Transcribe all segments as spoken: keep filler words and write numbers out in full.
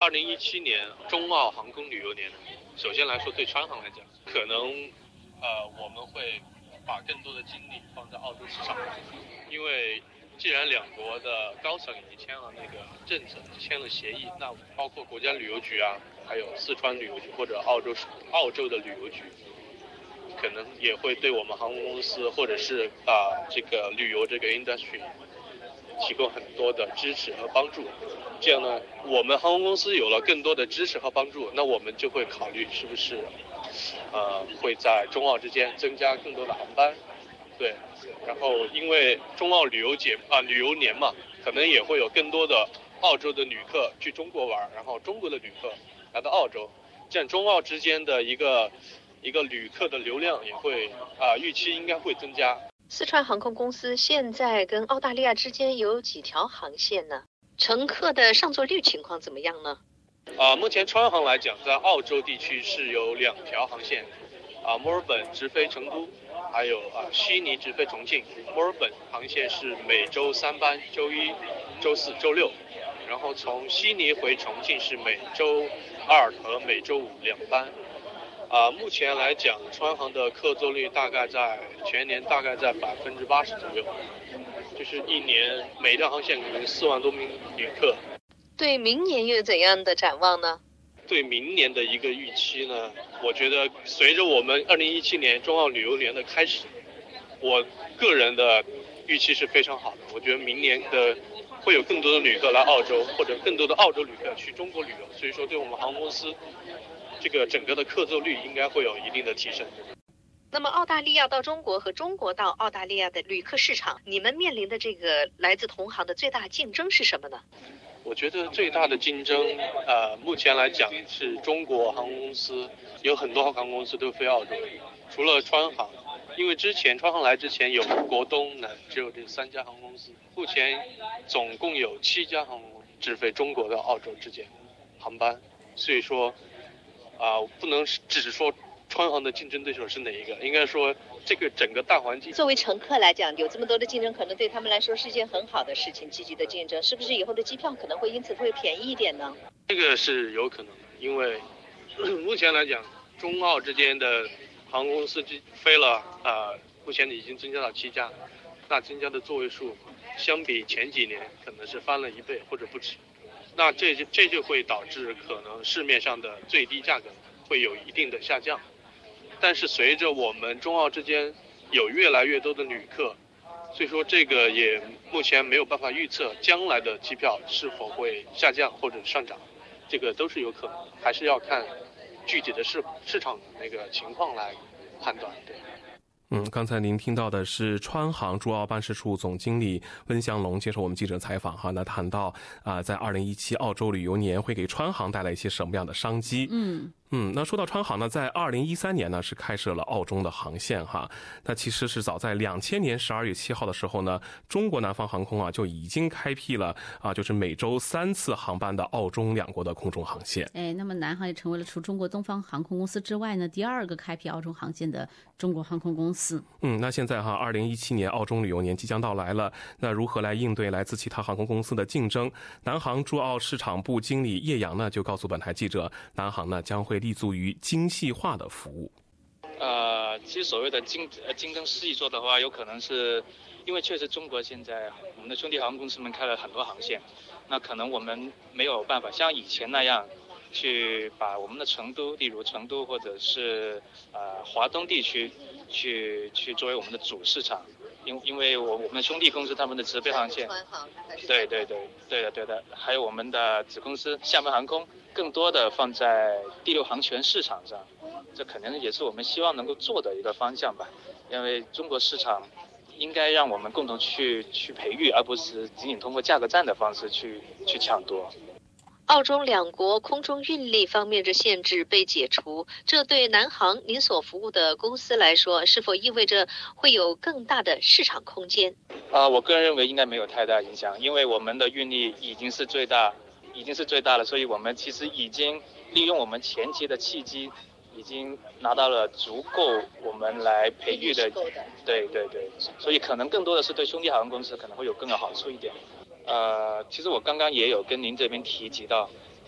二零一七年中澳航空旅游年，首先来说对川航来讲，可能呃我们会把更多的精力放在澳洲市场，因为既然两国的高层已经签了那个政策，签了协议，那包括国家旅游局啊，还有四川旅游局或者澳洲澳洲的旅游局，可能也会对我们航空公司或者是啊、呃、这个旅游这个 industry 提供很多的支持和帮助。这样呢，我们航空公司有了更多的支持和帮助，那我们就会考虑是不是呃会在中澳之间增加更多的航班。对，然后因为中澳旅游节啊、呃、旅游年嘛，可能也会有更多的澳洲的旅客去中国玩，然后中国的旅客来到澳洲，这样中澳之间的一个一个旅客的流量也会啊、呃、预期应该会增加。 四川航空公司现在跟澳大利亚之间有几条航线呢？乘客的上座率情况怎么样呢？ 啊、呃，目前川航来讲，在澳洲地区是有两条航线，啊、呃，墨尔本直飞成都，还有啊、呃、悉尼直飞重庆。墨尔本航线是每周三班，周一、周四周六，然后从悉尼回重庆是每周二和每周五两班。啊、呃，目前来讲，川航的客座率大概在全年大概在百分之八十左右，就是一年每条航线可能四万多名旅客。 对明年又有怎样的展望呢？ 对明年的一个预期呢，我觉得随着我们二零一七年中澳旅游年的开始，我个人的预期是非常好的。我觉得明年的会有更多的旅客来澳洲，或者更多的澳洲旅客去中国旅游，所以说对我们航空公司这个整个的客座率应该会有一定的提升。 那么澳大利亚到中国和中国到澳大利亚的旅客市场，你们面临的这个来自同行的最大竞争是什么呢？ 我觉得最大的竞争，呃，目前来讲是中国航空公司，有很多航空公司都飞澳洲，除了川航，因为之前川航来之前有国东南，只有这三家航空公司，目前总共有七家航空公司直飞中国到澳洲之间航班，所以说，啊、呃，不能只是说川航的竞争对手是哪一个，应该说这个整个大环境。 作为乘客来讲，有这么多的竞争，可能对他们来说是一件很好的事情，积极的竞争，是不是以后的机票可能会因此会便宜一点呢？ 这个是有可能的，因为目前来讲，中澳之间的航空公司飞了，呃，目前已经增加到七家，那增加的座位数相比前几年可能是翻了一倍或者不止，那这就这就会导致可能市面上的最低价格会有一定的下降。但是随着我们中澳之间有越来越多的旅客，所以说这个也目前没有办法预测将来的机票是否会下降或者上涨，这个都是有可能，还是要看具体的市市场那个情况来判断。对。 嗯，刚才您听到的是川航驻澳办事处总经理温祥龙接受我们记者采访哈，那谈到啊、呃，在二零一七澳洲旅游年会给川航带来一些什么样的商机？ 嗯。 嗯，那说到川航呢，在二零一三年呢是开设了澳中的航线哈。那其实是早在两千年十二月七号的时候呢，中国南方航空啊就已经开辟了啊，就是每周三次航班的澳中两国的空中航线。 哎，那么南航也成为了除中国东方航空公司之外呢，第二个开辟澳中航线的中国航空公司。 嗯，那现在哈，二零一七年澳中旅游年即将到来了，那如何来应对来自其他航空公司的竞争？南航驻澳市场部经理叶阳呢就告诉本台记者，南航呢将会立足于精细化的服务。 呃，其实所谓的竞呃竞争细做的话，有可能是因为确实中国现在我们的兄弟航空公司们开了很多航线，那可能我们没有办法像以前那样去把我们的成都，例如成都或者是呃华东地区去去作为我们的主市场，因因为我我们的兄弟公司他们的直飞航线，对对对对的对的，还有我们的子公司厦门航空，更多的放在第六航权市场上，这可能也是我们希望能够做的一个方向吧。因为中国市场应该让我们共同去去培育，而不是仅仅通过价格战的方式去去抢夺。 澳中两国空中运力方面的限制被解除，这对南航您所服务的公司来说，是否意味着会有更大的市场空间？ 啊、呃，我个人认为应该没有太大影响，因为我们的运力已经是最大，已经是最大了，所以我们其实已经利用我们前期的契机，已经拿到了足够我们来培育的，对对对，所以可能更多的是对兄弟航空公司可能会有更有好处一点。呃，其实我刚刚也有跟您这边提及到，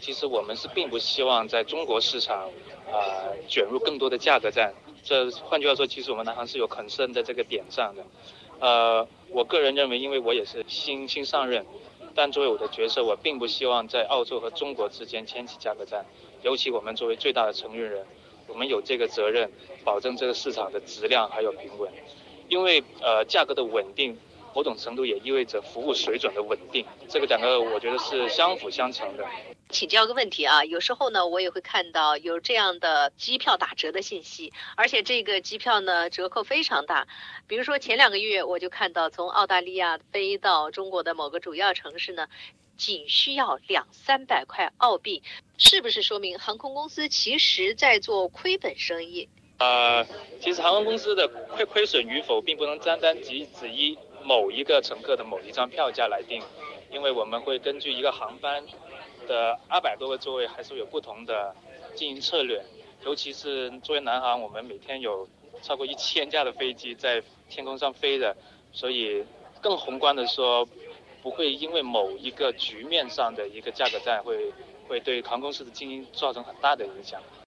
其实我们是并不希望在中国市场啊、呃、卷入更多的价格战。这换句话说，其实我们南航是有很深的这个点上的。呃，我个人认为，因为我也是新新上任，但作为我的角色，我并不希望在澳洲和中国之间牵起价格战。尤其我们作为最大的承运人，我们有这个责任，保证这个市场的质量还有平稳。因为呃价格的稳定，某种程度也意味着服务水准的稳定，这个两个我觉得是相辅相成的。 请教个问题啊，有时候呢，我也会看到有这样的机票打折的信息，而且这个机票呢折扣非常大。比如说前两个月我就看到从澳大利亚飞到中国的某个主要城市呢，仅需要两三百块澳币，是不是说明航空公司其实在做亏本生意？ 呃，其实航空公司的亏亏损与否，并不能单单只只依某一个乘客的某一张票价来定，因为我们会根据一个航班的二百多个座位，还是有不同的经营策略。尤其是作为南航，我们每天有超过一千架的飞机在天空上飞的，所以更宏观的说，不会因为某一个局面上的一个价格战会会对航空公司的经营造成很大的影响。